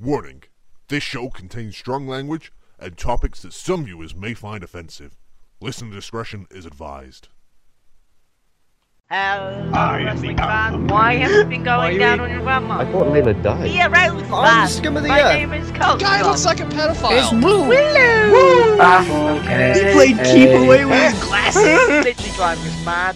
Warning, this show contains strong language and topics that some viewers may find offensive. Listener discretion is advised. Hello, wrestling fan. Why have you been going down on your grandma? I thought Layla died. Be a rose I'm scum of the My earth. name is Coach. Guy looks like a pedophile. It's blue. Willow. Okay. He played keep away with his Glasses. Literally driving us mad.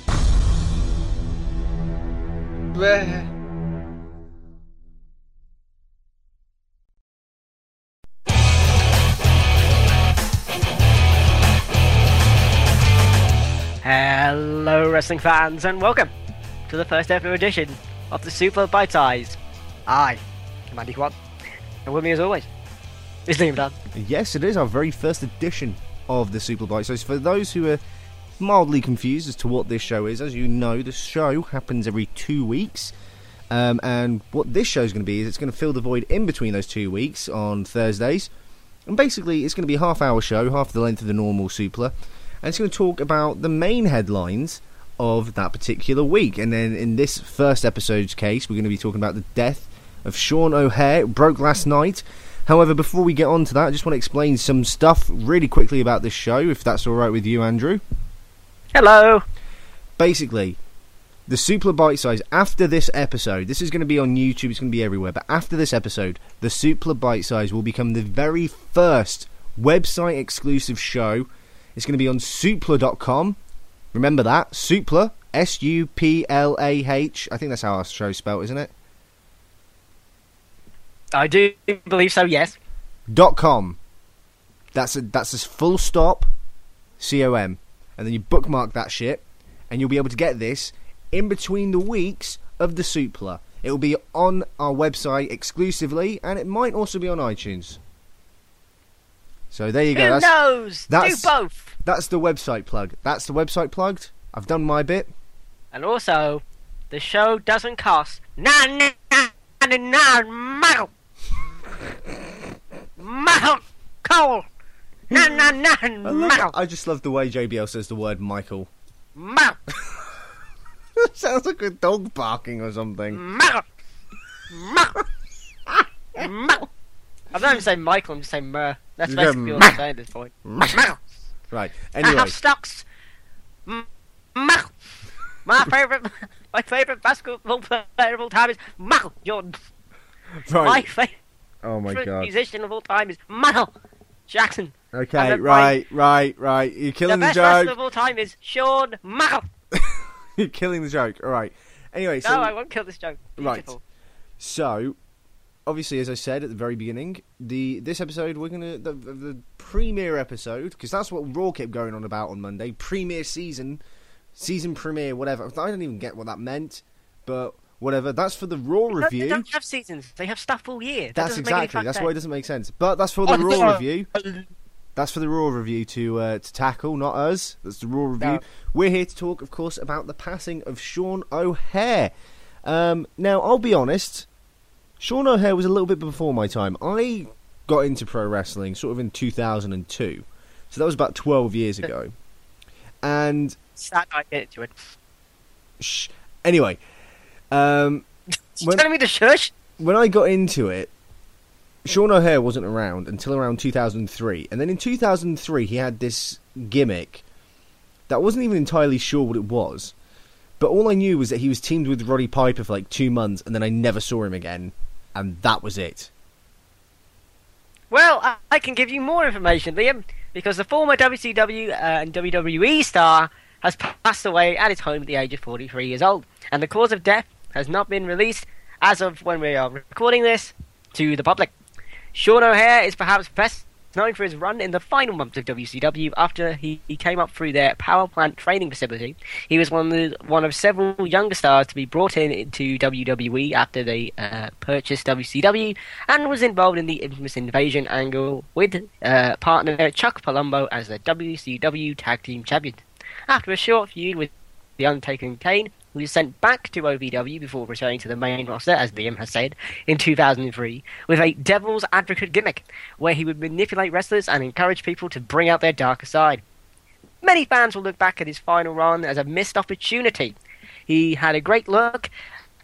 Hello, wrestling fans, and welcome to the first ever edition of the Super Bite Size. I am Andy Kwan, and with me as always is Liam Dunn. Yes, it is our very first edition of the Super Bite Size. For those who are mildly confused as to what this show is, as you know, the show happens every 2 weeks. And what this show is going to be is it's going to fill the void in between those 2 weeks on Thursdays. And basically, it's going to be a half-hour show, half the length of the normal Supla. And it's going to talk about the main headlines of that particular week. And then in this first episode's case, we're going to be talking about the death of Sean O'Haire. It broke last night. However, before we get on to that, I just want to explain some stuff really quickly about this show, if that's alright with you, Andrew. Hello. Basically, the Supla Bite Size, after this episode, this is going to be on YouTube, it's going to be everywhere, but after this episode, the Supla Bite Size will become the very first website exclusive show. It's going to be on Supla.com. Remember that. Supla. S-U-P-L-A-H. I think that's how our show's spelled, isn't it? I do believe so, yes. .com. That's a full stop. C-O-M. And then you bookmark that shit, and you'll be able to get this in between the weeks of the Supla. It will be on our website exclusively, and it might also be on iTunes. So there you go. Who knows? Do both. That's the website plug. That's the website plugged. I've done my bit. And also, the show doesn't cost Michael. Cole. Michael. I just love the way JBL says the word Michael. Michael. Sounds like a dog barking or something. Michael. I'm not even saying Michael, I'm just saying Mer. That's You basically go, all I'm saying at this point. Right. I Anyway, have stocks. My favorite basketball player of all time is Michael Jordan. My right. favorite Oh my god. musician of all time is Michael Jackson. Okay. And then Right. You're The killing the best wrestler joke. of all time is Shawn Michael. You're killing the joke. All right. Anyway, so No, I won't kill this joke. Right. Beautiful. So, obviously, as I said at the very beginning, this episode we're gonna the premiere episode, because that's what Raw kept going on about on Monday. Premiere season premiere, whatever. I don't even get what that meant, but whatever. That's for the Raw review. They don't have seasons. They have stuff all year. That's exactly. That's why it doesn't make sense. But that's for the Raw review. That's for the Raw review to tackle, not us. That's the Raw review. No. We're here to talk, of course, about the passing of Sean O'Haire. Now, I'll be honest. Sean O'Haire was a little bit before my time. I got into pro wrestling sort of in 2002. So that was about 12 years ago. And Sad I get into it. Anyway, You telling me to shush? when I got into it, Sean O'Haire wasn't around until around 2003. And then in 2003, he had this gimmick that I wasn't even entirely sure what it was. But all I knew was that he was teamed with Roddy Piper for like 2 months, and then I never saw him again. And that was it. Well, I can give you more information, Liam, because the former WCW and WWE star has passed away at his home at the age of 43 years old. And the cause of death has not been released, as of when we are recording this, to the public. Sean O'Haire is perhaps best known for his run in the final months of WCW after he came up through their power plant training facility. He was one of several younger stars to be brought into WWE after they purchased WCW, and was involved in the infamous Invasion angle with partner Chuck Palumbo as the WCW Tag Team Champions. After a short feud with The Undertaker and Kane, he was sent back to OVW before returning to the main roster, as Liam has said, in 2003, with a Devil's Advocate gimmick, where he would manipulate wrestlers and encourage people to bring out their darker side. Many fans will look back at his final run as a missed opportunity. He had a great look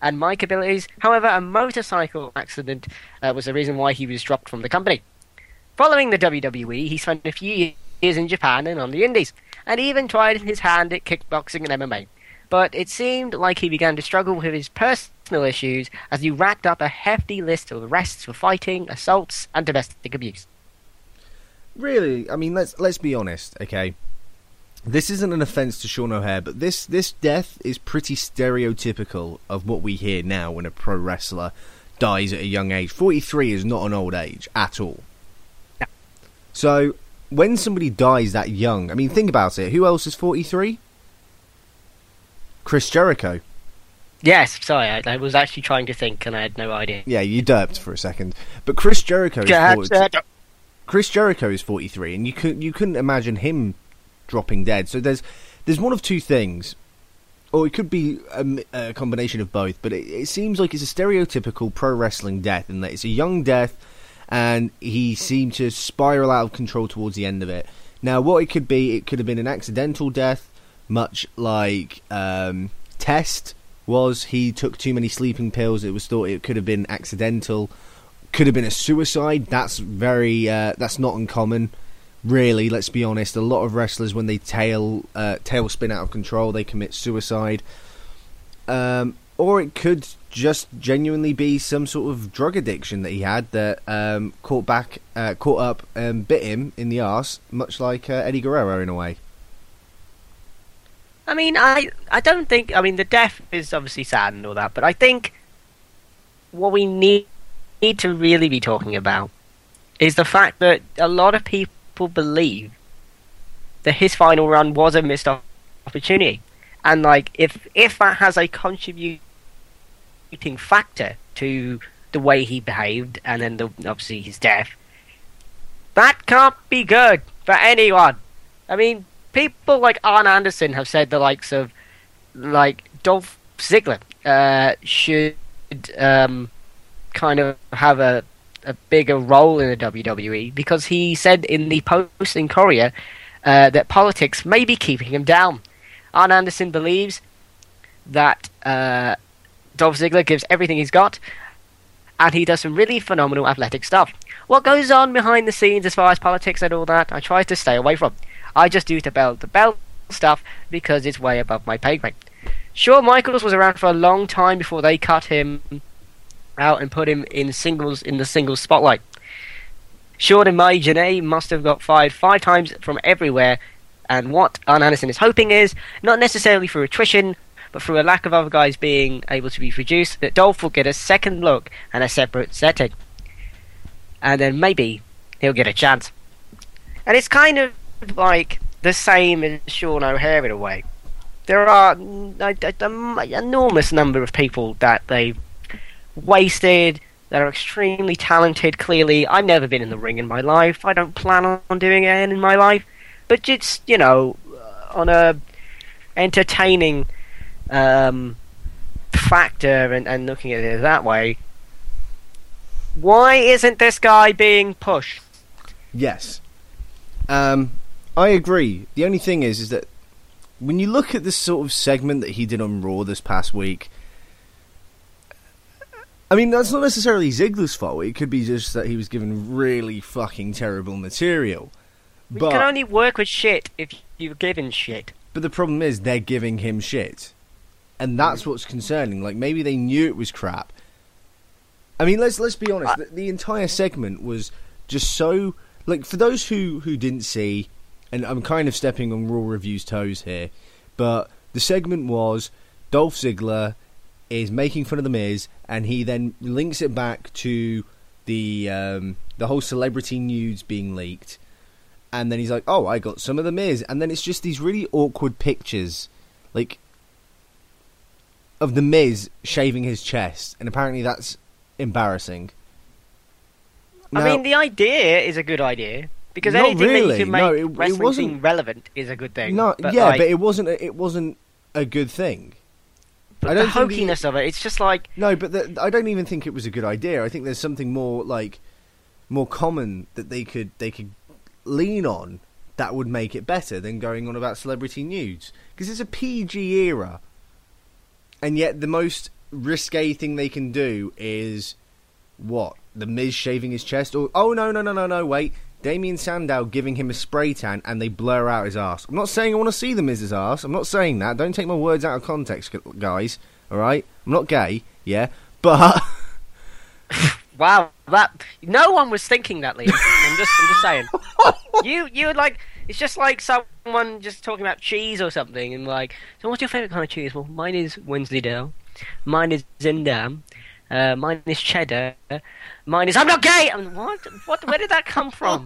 and mic abilities. However, a motorcycle accident was the reason why he was dropped from the company. Following the WWE, he spent a few years in Japan and on the Indies, and even tried his hand at kickboxing and MMA. But it seemed like he began to struggle with his personal issues as he racked up a hefty list of arrests for fighting, assaults, and domestic abuse. Really, I mean, let's be honest, okay? This isn't an offence to Sean O'Haire, but this death is pretty stereotypical of what we hear now when a pro wrestler dies at a young age. 43 is not an old age at all. No. So, when somebody dies that young, I mean, think about it. Who else is 43? Chris Jericho. Yes, sorry, I was actually trying to think and I had no idea. Yeah, you derped for a second. But Chris Jericho is 43. Chris Jericho is 43, and you couldn't imagine him dropping dead. So there's one of two things, or it could be a combination of both, but it seems like it's a stereotypical pro wrestling death, in that it's a young death, and he seemed to spiral out of control towards the end of it. Now, what it could have been an accidental death, much like Test was. He took too many sleeping pills. It was thought it could have been accidental. Could have been a suicide. That's that's not uncommon, really. Let's be honest. A lot of wrestlers, when they tailspin out of control, they commit suicide. Or it could just genuinely be some sort of drug addiction that he had that caught up and bit him in the arse, much like Eddie Guerrero in a way. I mean, I don't think... I mean, the death is obviously sad and all that, but I think what we need to really be talking about is the fact that a lot of people believe that his final run was a missed opportunity. And, like, if that has a contributing factor to the way he behaved, and then obviously his death, that can't be good for anyone. I mean, people like Arn Anderson have said the likes of, like, Dolph Ziggler should kind of have a bigger role in the WWE, because he said in the post in Korea that politics may be keeping him down. Arn Anderson believes that Dolph Ziggler gives everything he's got, and he does some really phenomenal athletic stuff. What goes on behind the scenes as far as politics and all that, I try to stay away from. I just do the bell stuff because it's way above my pay grade. Shawn Michaels was around for a long time before they cut him out and put him in the singles spotlight. Shawn and Mai Janae must have got fired 5 times from everywhere, and what Arn Anderson is hoping is, not necessarily through attrition, but through a lack of other guys being able to be produced, that Dolph will get a second look and a separate setting. And then maybe he'll get a chance. And it's kind of like the same as Sean O'Haire in a way. There are an enormous number of people that they've wasted, that are extremely talented, clearly. I've never been in the ring in my life. I don't plan on doing it in my life. But just, you know, on a entertaining factor and looking at it that way, why isn't this guy being pushed? Yes. I agree. The only thing is that when you look at this sort of segment that he did on Raw this past week, I mean, that's not necessarily Ziggler's fault. It could be just that he was given really fucking terrible material. You can only work with shit if you're given shit. But the problem is, they're giving him shit. And that's what's concerning. Like, maybe they knew it was crap. I mean, let's be honest. The entire segment was just so... Like, for those who didn't see, and I'm kind of stepping on Raw Review's toes here, but the segment was Dolph Ziggler is making fun of The Miz, and he then links it back to the whole celebrity nudes being leaked. And then he's like, oh, I got some of The Miz. And then it's just these really awkward pictures, like, of The Miz shaving his chest. And apparently that's embarrassing. Now, I mean, the idea is a good idea. Because not anything really. that you can make it wrestling wasn't seem relevant is a good thing. No, but yeah, like, but it wasn't a good thing. But the hokiness of it, it's just like... No, but I don't even think it was a good idea. I think there's something more common that they could lean on that would make it better than going on about celebrity nudes. Because it's a PG era, and yet the most risque thing they can do is what? The Miz shaving his chest? Or no, wait. Damien Sandow giving him a spray tan and they blur out his ass. I'm not saying I want to see the Miz's ass. I'm not saying that. Don't take my words out of context, guys. Alright? I'm not gay, yeah? But... Wow, that... No one was thinking that, Liam. I'm just saying. You would like... It's just like someone just talking about cheese or something and like, so what's your favourite kind of cheese? Well, mine is Wensleydale. Mine is Zindam. Mine is cheddar. Mine is... I'm not gay! What? Where did that come from?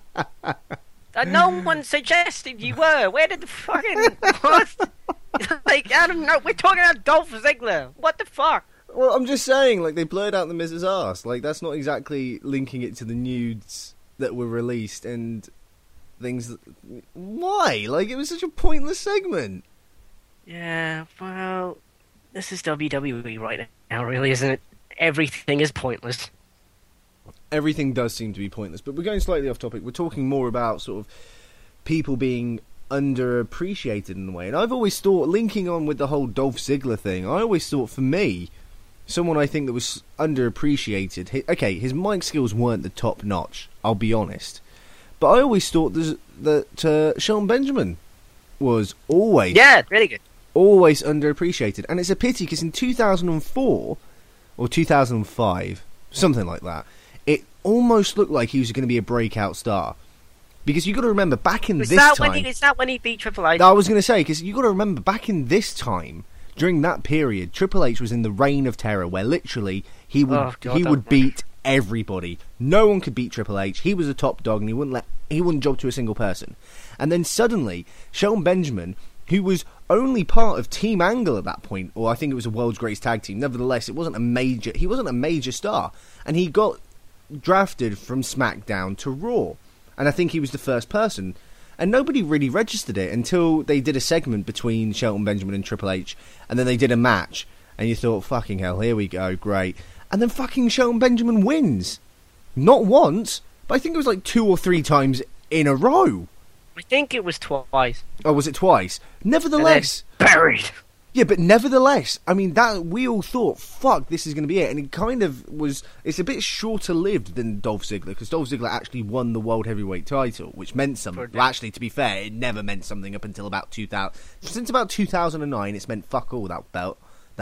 No one suggested you were. Where did the fucking... What? Like, I don't know. We're talking about Dolph Ziggler. What the fuck? Well, I'm just saying, like, they blurred out the Miz's ass. Like, that's not exactly linking it to the nudes that were released and things that... Why? Like, it was such a pointless segment. Yeah, well... This is WWE right now, really, isn't it? Everything is pointless. Everything does seem to be pointless, but we're going slightly off topic. We're talking more about sort of people being underappreciated in a way. And I've always thought, linking on with the whole Dolph Ziggler thing, I always thought, for me, someone I think that was underappreciated... his mic skills weren't the top notch, I'll be honest. But I always thought that Shelton Benjamin was always... Yeah, really good. Always underappreciated. And it's a pity, because in 2004, or 2005, something like that, it almost looked like he was going to be a breakout star. Because you got to remember, back in Is this that time... when he beat Triple H? I was going to say, because you got to remember, back in this time, during that period, Triple H was in the reign of terror, where literally he would beat everybody. No one could beat Triple H. He was a top dog, and he wouldn't job to a single person. And then suddenly, Shelton Benjamin, who was only part of Team Angle at that point, or I think it was a World's Greatest Tag Team. Nevertheless, he wasn't a major star, and he got drafted from SmackDown to Raw, and I think he was the first person, and nobody really registered it until they did a segment between Shelton Benjamin and Triple H, and then they did a match, and you thought, fucking hell, here we go, great, and then fucking Shelton Benjamin wins, not once, but I think it was like 2 or 3 times in a row. I think it was twice. Oh, was it twice? Nevertheless... Buried. Yeah, but nevertheless, I mean, that we all thought, fuck, this is going to be it. And it kind of was... It's a bit shorter lived than Dolph Ziggler, because Dolph Ziggler actually won the World Heavyweight title, which meant something. Well, actually, to be fair, it never meant something up until about 2000. Since about 2009, it's meant fuck all, that belt.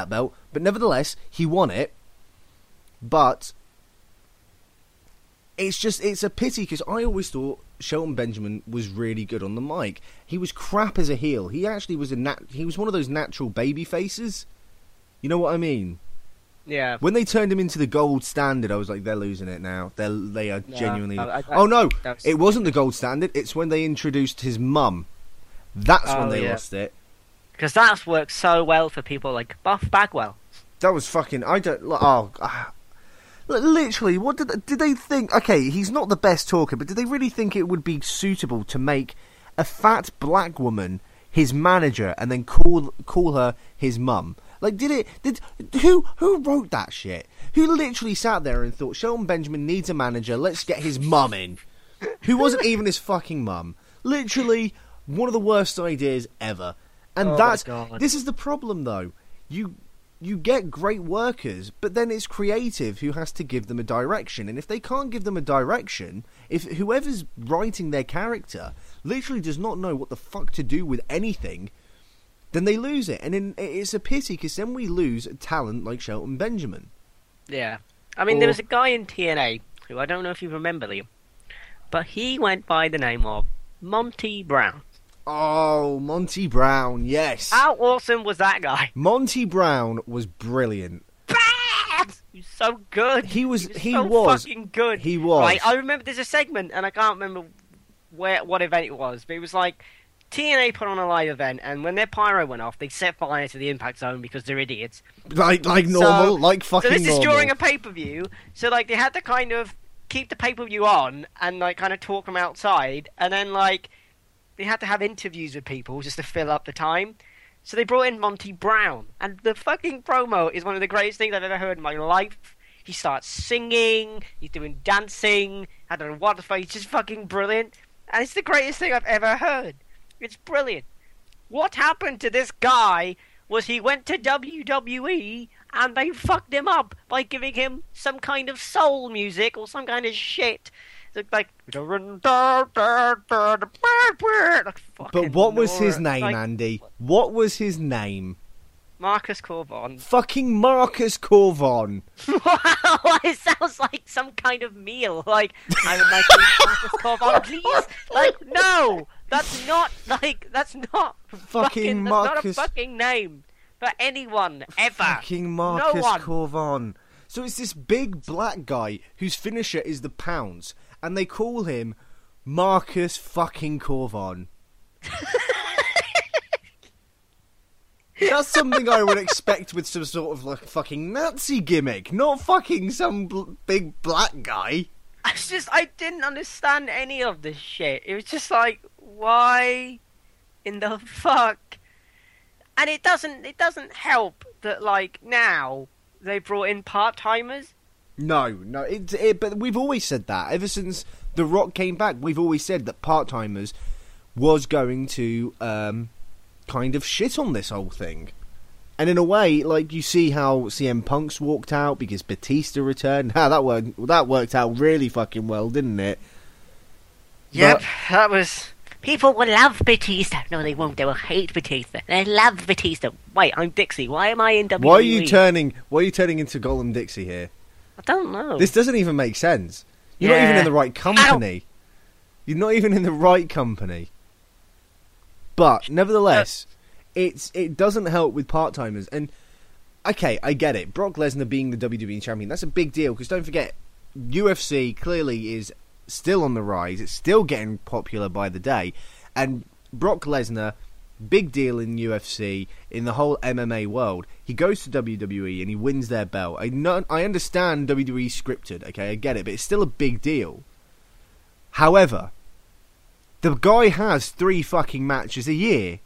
But nevertheless, he won it. But... It's a pity, because I always thought Shelton Benjamin was really good on the mic. He was crap as a heel. He actually was he was one of those natural baby faces. You know what I mean? Yeah. When they turned him into the gold standard, I was like, they're losing it now. They are genuinely... Oh no, it wasn't the gold standard. It's when they introduced his mum. That's when they lost it. Because that's worked so well for people like Buff Bagwell. That was fucking... Literally, what did they think? Okay, he's not the best talker, but did they really think it would be suitable to make a fat black woman his manager and then call her his mum? Like, who wrote that shit? Who literally sat there and thought Shelton Benjamin needs a manager? Let's get his mum in, who wasn't even his fucking mum. Literally, one of the worst ideas ever. And this is the problem, though. You get great workers, but then it's creative who has to give them a direction. And if they can't give them a direction, if whoever's writing their character literally does not know what the fuck to do with anything, then they lose it. And it's a pity, because then we lose talent like Shelton Benjamin. Yeah. I mean, there was a guy in TNA, who I don't know if you remember, Liam, but he went by the name of Monty Brown. Oh, Monty Brown, yes. How awesome was that guy? Monty Brown was brilliant. Bad! He's so good. He was fucking good. He was. Right, I remember there's a segment, and I can't remember what event it was, but it was like TNA put on a live event, and when their pyro went off, they set fire to the Impact Zone because they're idiots. Like normal, like fucking normal. So this is during a pay-per-view, so like they had to kind of keep the pay-per-view on and like kind of talk them outside, and then like they had to have interviews with people just to fill up the time. So they brought in Monty Brown, and the fucking promo is one of the greatest things I've ever heard in my life. He starts singing, he's doing dancing, I don't know what the fuck, he's just fucking brilliant. And it's the greatest thing I've ever heard. It's brilliant. What happened to this guy was he went to WWE and they fucked him up by giving him some kind of soul music or some kind of shit. Like, But what was his name, like, Andy? What was his name? Marcus Corvon. Fucking Marcus Corvon. Wow, it sounds like some kind of meal. Like, I would like to eat Marcus Corvon, please. Like, no, that's not Fucking that's not a Marcus. fucking name for anyone ever. Fucking Marcus No one. Corvon. So it's this big black guy whose finisher is the pounds, and they call him Marcus fucking Corvon. That's something I would expect with some sort of like fucking Nazi gimmick, not fucking some big black guy. It's just, I didn't understand any of this shit. It was just like, why in the fuck? And it doesn't help that, like, now they brought in part-timers. No, but we've always said that. Ever since The Rock came back, we've always said that part-timers was going to kind of shit on this whole thing. And in a way, like, you see how CM Punk's walked out because Batista returned. That worked out really fucking well, didn't it? Yep, that was... People will love Batista. No, they won't. They will hate Batista. They love Batista. Wait, I'm Dixie. Why am I in WWE? Why are you turning into Gollum Dixie here? I don't know. This doesn't even make sense. You're not even in the right company. You're not even in the right company. But nevertheless, it doesn't help with part-timers. And okay, I get it. Brock Lesnar being the WWE champion, that's a big deal, because don't forget, UFC clearly is still on the rise. It's still getting popular by the day. And Brock Lesnar, big deal in UFC, in the whole MMA world. He goes to WWE and he wins their belt. I understand WWE scripted, okay, I get it, but it's still a big deal. However, the guy has 3 fucking matches a year.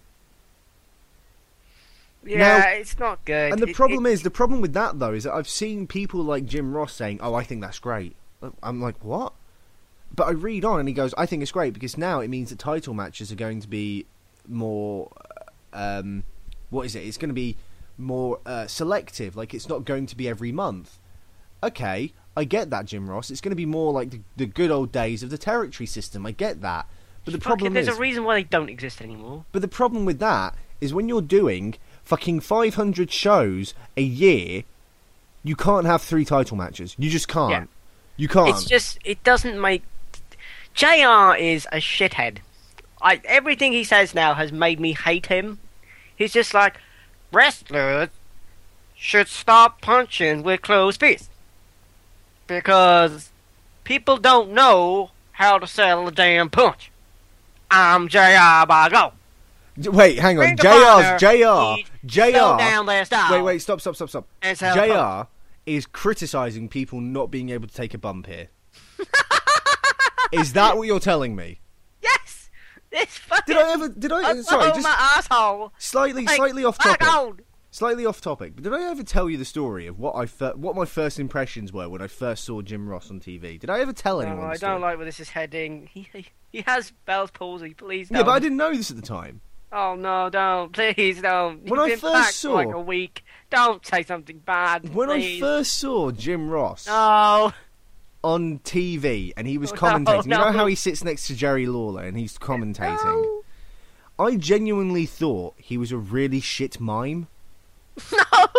Yeah, Now, it's not good. And the problem with that, though, is that I've seen people like Jim Ross saying, "Oh, I think that's great." I'm like, what? But I read on and he goes, "I think it's great because now it means that title matches are going to be more, what is it? It's going to be more selective. Like, it's not going to be every month." Okay, I get that, Jim Ross. It's going to be more like the good old days of the territory system. I get that. But the problem there's is... a reason why they don't exist anymore. But the problem with that is when you're doing fucking 500 shows a year, you can't have 3 title matches. You just can't. Yeah. You can't. It's just, it doesn't make... JR is a shithead. Everything he says now has made me hate him. He's just like, wrestlers should stop punching with closed fists. Because people don't know how to sell a damn punch. I'm JR Bago. Wait, hang on. Ring of Honor, JR. slow down their style. Wait, stop. And sell a punch. JR is criticising people not being able to take a bump here. Is that what you're telling me? Yes! This fucking... Sorry, just my asshole. slightly off Fuck topic. on. Slightly off topic. But did I ever tell you the story of what my first impressions were when I first saw Jim Ross on TV? Did I ever tell anyone? No, I the story? don't like where this is heading. He has Bell's palsy. Please don't. Yeah, but I didn't know this at the time. Oh no, don't. Please don't. When I You've been first back saw- for like a week. Don't say something bad. When please. I first saw Jim Ross No. on TV and he was Oh, commentating, no. you know how he sits next to Jerry Lawler and he's commentating? No. I genuinely thought he was a really shit mime. No.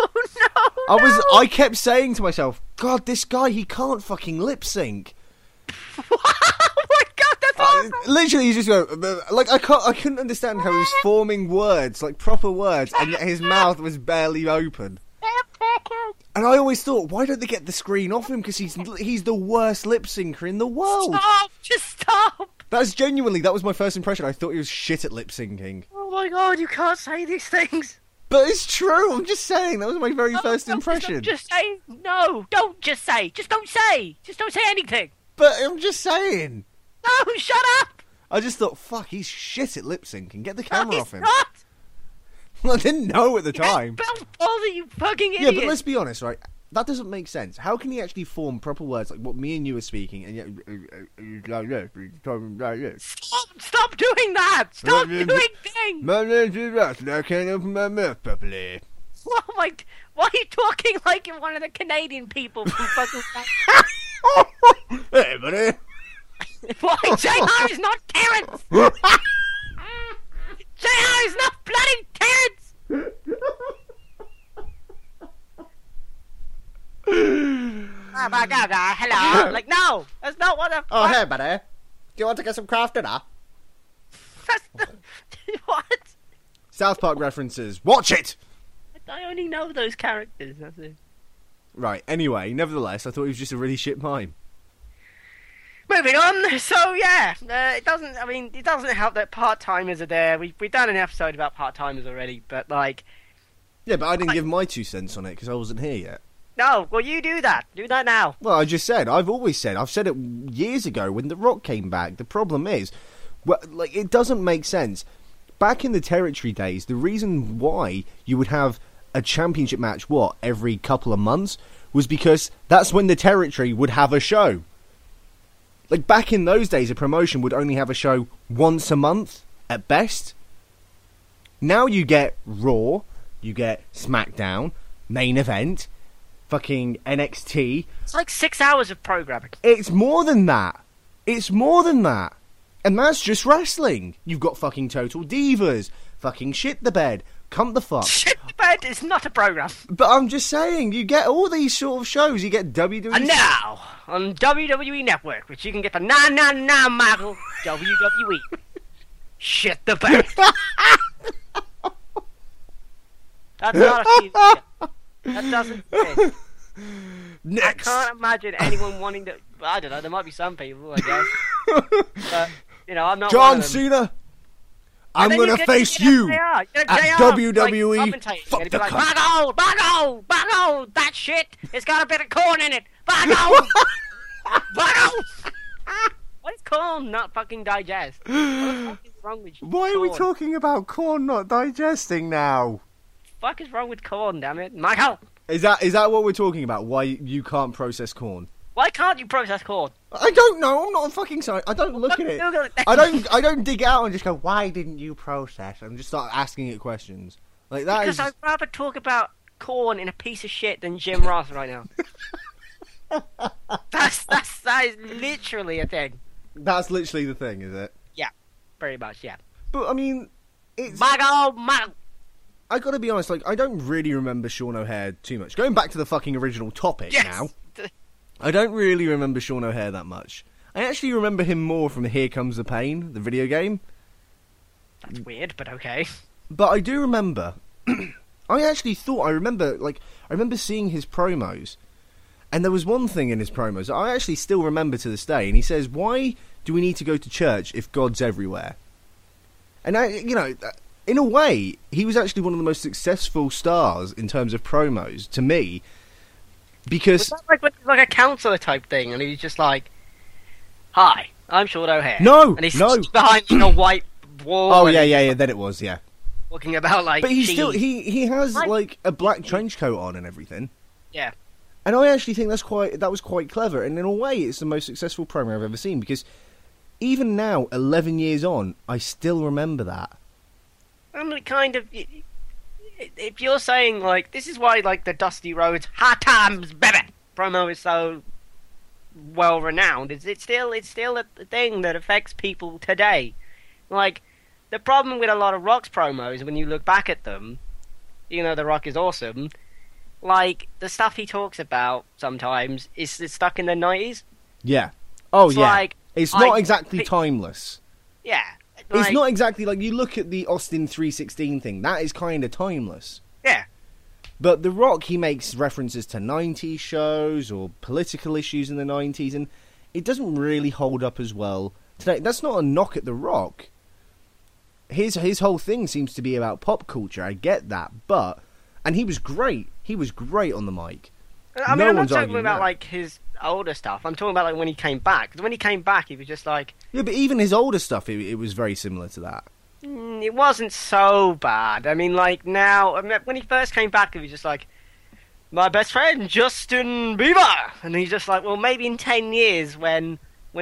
I kept saying to myself, God, this guy, he can't fucking lip sync. Oh my god, that's awesome. Literally, he's just go like I couldn't understand how he was forming words, like proper words, and yet his mouth was barely open. And I always thought, why don't they get the screen off him? Because he's the worst lip syncer in the world. Stop! Just stop! That was my first impression. I thought he was shit at lip syncing. Oh my god, you can't say these things. But it's true. I'm just saying that was my very first impression. Just say no. Don't just say. Just don't say. Just don't say anything. But I'm just saying. No, shut up. I just thought, fuck, he's shit at lip syncing. Get the camera No, off him. he's not. Well, I didn't know at the time. Bell's palsy, you fucking Yeah, idiot. but let's be honest, right? That doesn't make sense. How can he actually form proper words like what me and you are speaking and yet like this? Stop doing that. Stop doing things. My name's Russell. I can't open my mouth properly. Oh my! Why are you talking like you're one of the Canadian people from fucking? Hey, buddy. Why? JR is not Terrence. JR is not bloody Terrence. Oh my God, hello. Like, no, that's not what. Oh, hey, buddy. Do you want to get some craft dinner? What? South Park references. Watch it! I only know those characters. That's it. Right, anyway, nevertheless, I thought it was just a really shit mime. Moving on. So yeah, it doesn't. I mean, it doesn't help that part-timers are there. We've done an episode about part-timers already, but like, Yeah, but I didn't give my 2 cents on it because I wasn't here yet. no. Well, you do that. Do that now. Well, I just said, I've always said, I've said it years ago when The Rock came back. The problem is, well, like, it doesn't make sense. Back in the territory days, the reason why you would have a championship match, every couple of months, was because that's when the territory would have a show. Like, back in those days, a promotion would only have a show once a month, at best. Now you get Raw, you get SmackDown, Main Event, fucking NXT. It's like 6 hours of programming. It's more than that. It's more than that. And that's just wrestling. You've got fucking Total Divas, fucking Shit the Bed, Come the Fuck. Shit, bed is not a program. But I'm just saying, you get all these sort of shows. You get WWE. And now on WWE Network, which you can get for $9.99, Michael. WWE. Shit the bed. That's not a TV show. That doesn't fit. Next. I can't imagine anyone wanting to. I don't know. There might be some people, I guess. But I'm not. John one of them. Cena. I'm And then gonna get face JR. you Get at JR, WWE. Like, commentating. Fuck And the be like, cunt. Buggle, that shit. It's got a bit of corn in it. Buggle. What is corn not fucking digest? What the fuck is wrong with you? Why are we corn? talking about corn not digesting now? Fuck is wrong with corn? Damn it, Michael. Is that what we're talking about? Why you can't process corn? Why can't you process corn? I don't know. I'm not a fucking scientist. I don't look at it. Google it. I don't dig out and just go, why didn't you process? And just start asking it questions. Like that Because is. I'd rather talk about corn in a piece of shit than Jim Ross right now. That is literally a thing. That's literally the thing, is it? Yeah, very much. Yeah. But I mean, it's. Michael. I gotta be honest. Like, I don't really remember Sean O'Hare too much. Going back to the fucking original topic Yes. now. I don't really remember Sean O'Hare that much. I actually remember him more from Here Comes the Pain, the video game. That's weird, but okay. But I do remember. I remember seeing his promos, and there was one thing in his promos that I actually still remember to this day. And he says, "Why do we need to go to church if God's everywhere?" And in a way, he was actually one of the most successful stars in terms of promos to me, because Was that like a counselor type thing, and he's just like, "Hi, I'm Sean O'Hare." No, and he's no. behind a white wall. oh and yeah, then it was, yeah. talking about like. But he cheese. still he has Like- like a black trench coat on and everything. Yeah. And I actually think that was quite clever, and in a way, it's the most successful promo I've ever seen, because even now, 11 years on, I still remember that. I'm kind of. If you're saying like this is why like the Dusty Rhodes Hard Times Baby promo is so well renowned, it's still a thing that affects people today. Like the problem with a lot of Rock's promos, when you look back at them, The Rock is awesome. Like the stuff he talks about sometimes is stuck in the 90s. Yeah. Oh, It's yeah. like, It's not I- exactly timeless. Yeah. It's not exactly like you look at the Austin 316 thing. That is kind of timeless. Yeah. But The Rock, he makes references to 90s shows or political issues in the 90s, and it doesn't really hold up as well today. That's not a knock at The Rock. His whole thing seems to be about pop culture. I get that, and he was great. He was great on the mic. I mean, No I'm not one's talking arguing about that. like his older stuff. I'm talking about like when he came back. Because when he came back, he was just like, Yeah, but even his older stuff, it was very similar to that. it wasn't so bad. I mean, like now, when he first came back, he was just like, my best friend Justin Bieber, and he's just like, well, maybe in 10 years when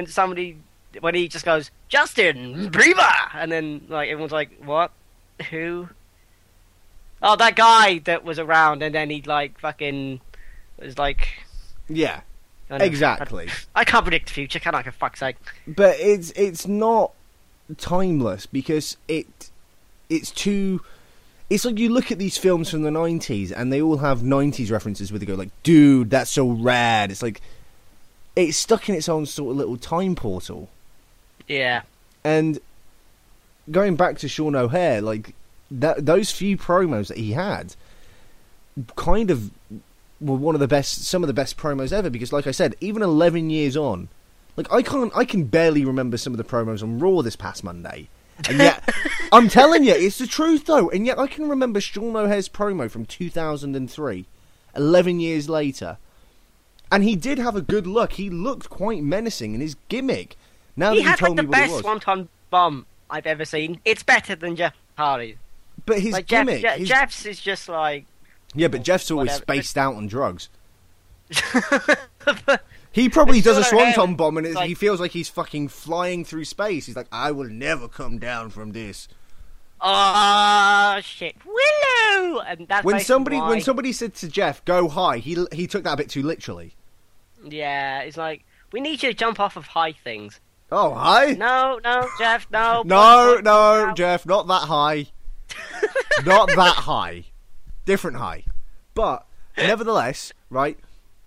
he just goes Justin Bieber, and then like everyone's like, what, who? Oh, that guy that was around, and then he like fucking was like. Yeah, I don't know. exactly. I can't predict the future, can I? For fuck's sake. But it's not timeless because it's too. It's like you look at these films from the 90s and they all have 90s references where they go like, dude, that's so rad. It's like, it's stuck in its own sort of little time portal. Yeah. And going back to Sean O'Hare, like, those few promos that he had kind of were some of the best promos ever because, like I said, even 11 years on, like, I can barely remember some of the promos on Raw this past Monday. And yet, I'm telling you, it's the truth though. And yet, I can remember Sean O'Hare's promo from 2003, 11 years later, and he did have a good look. He looked quite menacing in his gimmick. Now He that you had told like me the what it best was, one-ton bomb I've ever seen. It's better than Jeff Hardy. but his Like gimmick, Jeff's is just like. yeah, but Jeff's always whatever. spaced out on drugs. He probably does a Sean O'Hare swanton bomb and like- he feels like he's fucking flying through space. He's like, I will never come down from this. Oh shit, Willow! And that's When basically why- somebody said to Jeff, go high, he took that a bit too literally. Yeah, it's like we need you to jump off of high things. Oh, high? No, Jeff, no. No, Jeff, not that high. Not that high. Different high. But, nevertheless, right,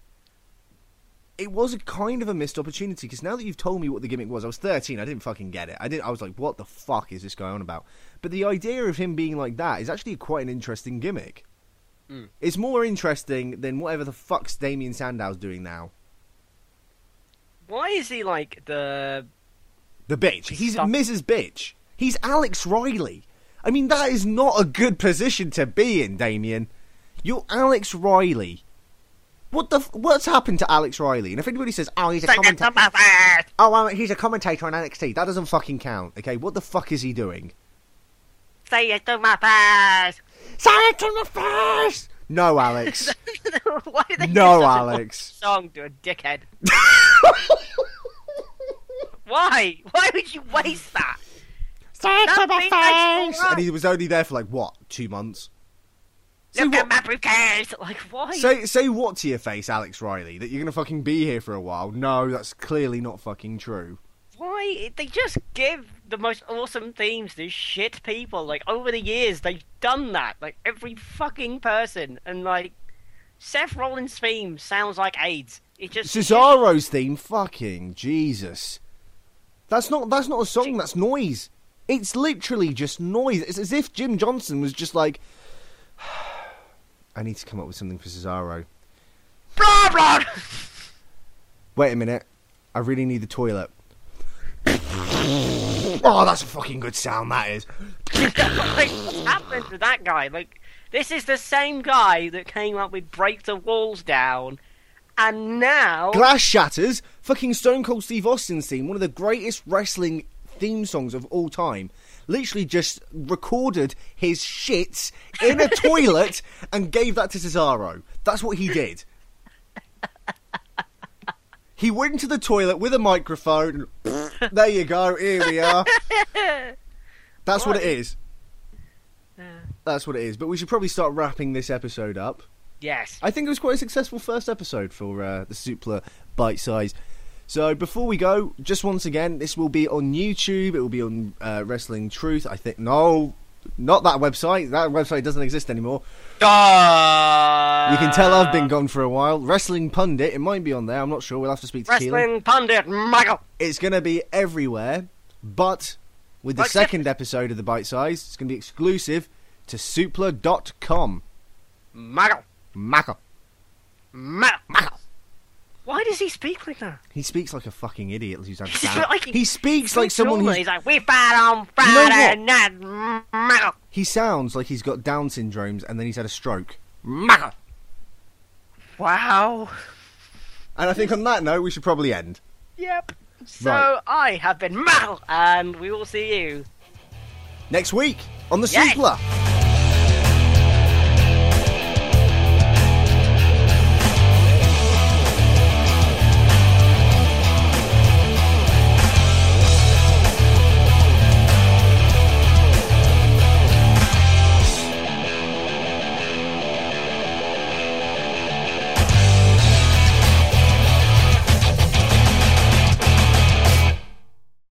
it was a kind of a missed opportunity, because now that you've told me what the gimmick was, I was 13, I didn't fucking get it. I was like, what the fuck is this going on about? But the idea of him being like that is actually quite an interesting gimmick. Mm. It's more interesting than whatever the fuck's Damien Sandow's doing now. Why is he like the... The bitch. He's Stop. Mrs. Bitch. He's Alex Riley. I mean, that is not a good position to be in, Damien. You're Alex Riley. What's happened to Alex Riley? And if anybody says, oh, he's a commentator... Oh, well, he's a commentator on NXT, that doesn't fucking count, okay? What the fuck is he doing? Say it to my face! Say it to my face! No, Alex. Why did they No, give such a Alex. long song to a dickhead? Why? Why would you waste that? Say it to my face! And he was only there for, like, what, 2 months? Look at my briefcase! Like, why? Say what to your face, Alex Riley? That you're going to fucking be here for a while? No, that's clearly not fucking true. Why? They just give the most awesome themes to shit people. Like, over the years, they've done that. Like, every fucking person. And, like, Seth Rollins' theme sounds like AIDS. It just... Cesaro's theme, fucking Jesus. That's not a song, that's noise. It's literally just noise. It's as if Jim Johnson was just like, I need to come up with something for Cesaro. Blah, blah! Wait a minute. I really need the toilet. Oh, that's a fucking good sound, that is. Like, what's happened to that guy? Like, this is the same guy that came up with Break the Walls Down, and now... Glass Shatters, fucking Stone Cold Steve Austin's theme, one of the greatest wrestling theme songs of all time, literally just recorded his shits in a toilet and gave that to Cesaro. That's what he did. He went into the toilet with a microphone. There you go, here we are. That's what it is. That's what it is. But we should probably start wrapping this episode up. Yes. I think it was quite a successful first episode for the Supla Bite Size. So before we go, just once again, this will be on YouTube. It will be on Wrestling Truth. I think no, not that website. That website doesn't exist anymore. You can tell I've been gone for a while. Wrestling Pundit, it might be on there. I'm not sure. We'll have to speak to Keelan. Wrestling Pundit Michael. It's going to be everywhere, but with the second episode of the Bite Size, it's going to be exclusive to Supla.com. Michael. Macca. Michael. Why does he speak like that? He speaks like a fucking idiot. Who's had Like he speaks like someone who's... He's like, we fight on Friday night, Michael. He sounds like he's got Down syndromes and then he's had a stroke. Macca. Wow. And I think on that note, we should probably end. Yep. So Right. I have been Michael, and we will see you Next week on the Yes. Supla.